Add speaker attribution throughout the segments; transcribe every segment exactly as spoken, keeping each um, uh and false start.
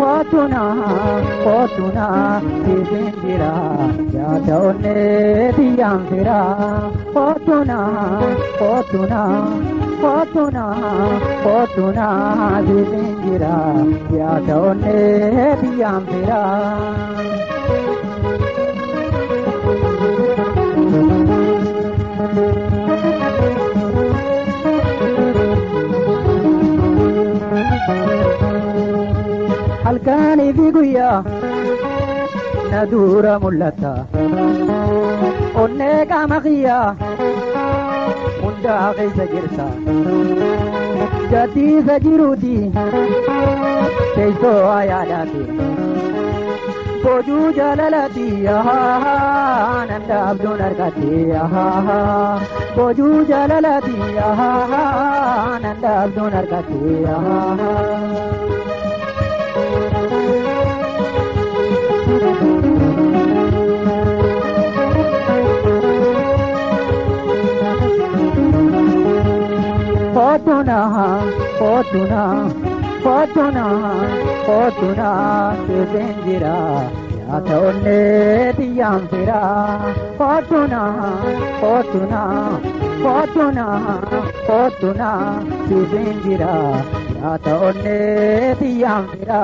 Speaker 1: Fortuna, Fortuna, Sisingira, Yadone, Diamfira, Fortuna, Fortuna, Fortuna, Fortuna, Sisingira, Yadone, Diamfira. Halkani figuya nadura mulata onne kamaqiya munda qisa jirta jati sajirudi kayso ayadati boju jalalati aha nanda abdun arkati aha boju jalalati aha nanda abdun arkati aha Fortuna, Fortuna, Fortuna, Fortuna, Sisingira, Yadone, Diamfira. Fortuna, Fortuna, Fortuna, Fortuna, Sisingira, Yadone, Diamfira.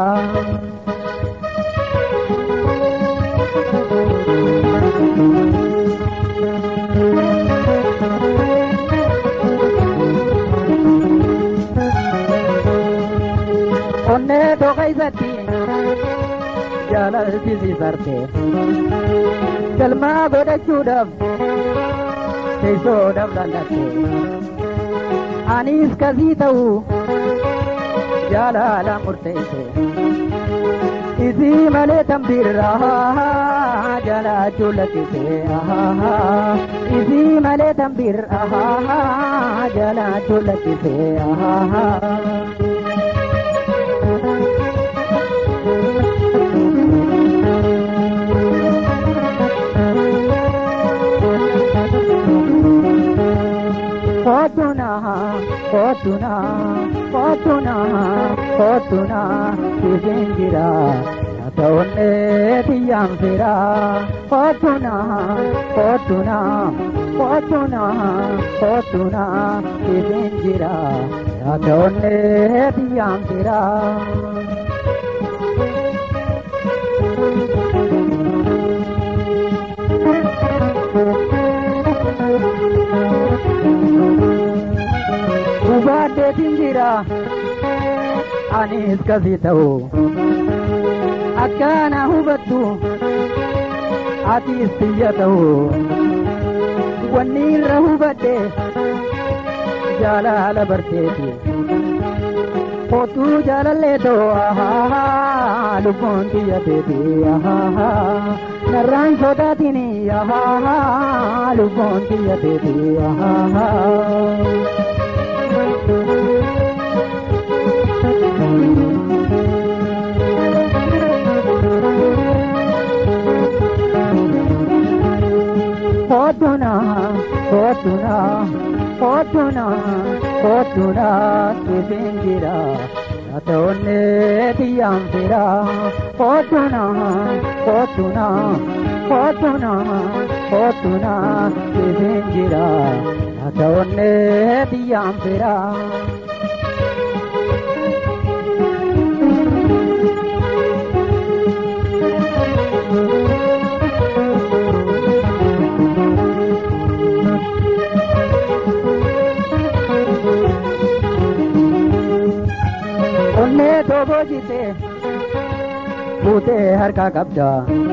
Speaker 1: Onne dogaizati jalal bizi sarte kalma goda chudab kaiso dablalate anis kazitau jalala murtaise isi male tambirra jala chulakite aha isi male tambirra jala chulakite aha Fortuna, Fortuna, Fortuna, Fortuna, Sisingira, Yadone, Diamfira. Fortuna, Fortuna, Fortuna, Fortuna, Sisingira, Yadone, Diamfira. Ubade tingira anis kazitau akana hubatu atis tiyatau wanil rahubade jalala barteti potu jalale do aha lupon tiyateti aha naran sodatini aha lupon tiyateti aha Fortuna, Fortuna, Fortuna, Fortuna, Sisingira, Yadone, Diamfira. Fortuna, Fortuna, Fortuna, Fortuna, Sisingira, Yadone, Diamfira. Onne dobo jite bute har ka kabja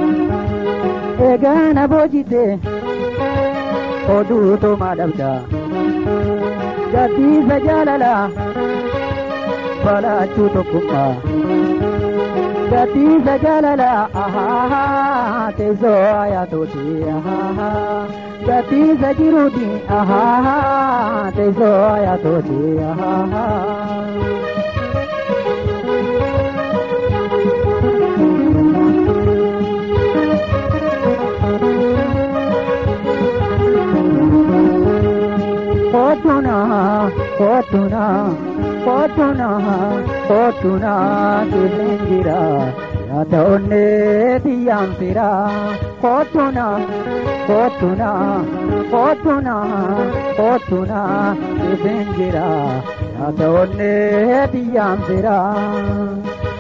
Speaker 1: egana bojite odu to madabja jati sajalala bala chuto kuma jati sajalala aha tezo ayato ti aha jati sajirudi aha tezo ayato ti aha Fortuna, Fortuna, Kotuna, kotuna, tulingira, yaata onnee diyaamsira. Kotuna, kotuna, kotuna, kotuna, tulingira, yaata onnee diyaamsira.